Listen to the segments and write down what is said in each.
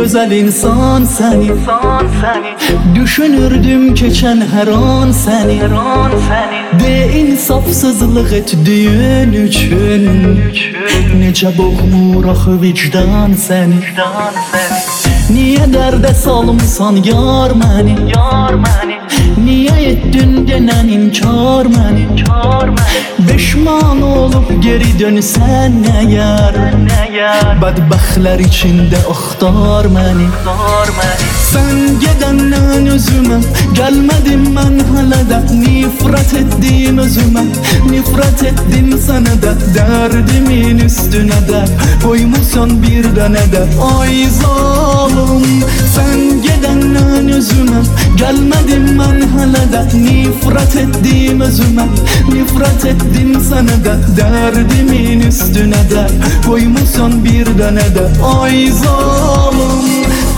güzel insan seni. Düşünürdüm geçen her an seni. De insafsızlık ettiğin üçün Nece boğmuraq vicdan seni. Niye derde salımsan yar məni? Niye ettin denen inkar məni? Peşman olup geri dönsen eğer Bedbaxtler içinde axtar məni. Sen gedenden özüme gelmedim ben hala da. Nifret ettim özüme, nifret ettim sana da. Derdimin üstüne de koymuşsun bir tane de. Ay zalim, sen gedenden özüme gelmedim ben hala da. Nifret ettim özüme, nifret ettim sana da. Derdimin üstüne de koymuşsun bir tane de. Ay zalim.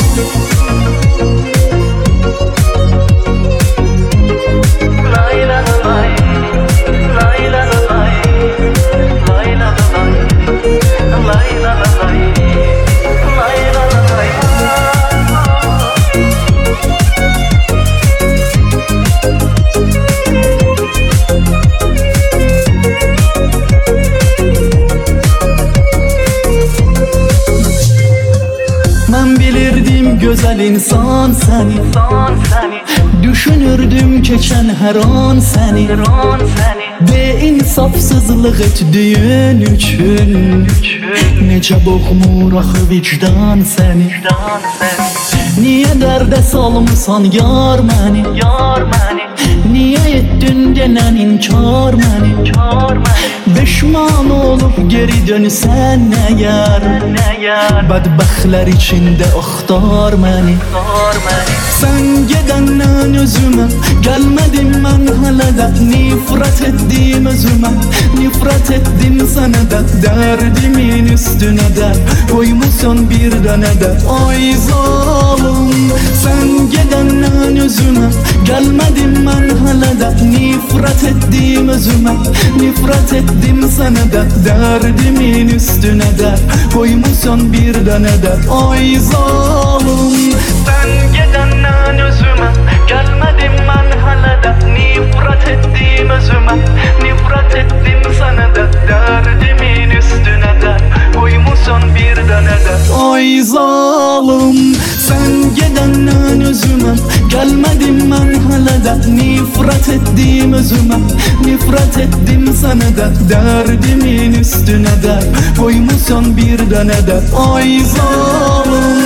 Ben bilirdim güzel insan seni. Düşünürdüm geçen her an seni. De insafsızlık ettiğin üçün Nece boğmuraq vicdan seni. Niye derde salımsan yar məni? Niye ettin denen inkar məni? Peşman olup geri dönsen eğer Bedbaxtler içinde axtar məni. Sen gedenden özüme gelmedim ben hala da. Nifret ettim özüme, nifret ettim sana da. Derdimin üstüne de koymuşsun bir tane de. Ay zalim, sen gedenden özüme gelmedim ben hala da. Nifret ettim özüme, nifret ettim sana da. Derdimin üstüne de koymuşsun bir tane de. Ay zalim, sen gedenden özüme gelmedim ben hala da. Nifret ettim özüme, nifret ettim sana da. Derdimin üstüne de koymuşsun bir tane de. Ay zalim, sen gedenden özüme gelmedim ben hala da. Nifret ettim özüme, nifret ettim sana da. Derdimin üstüne de koymuşsun bir tane de. Ay zalim.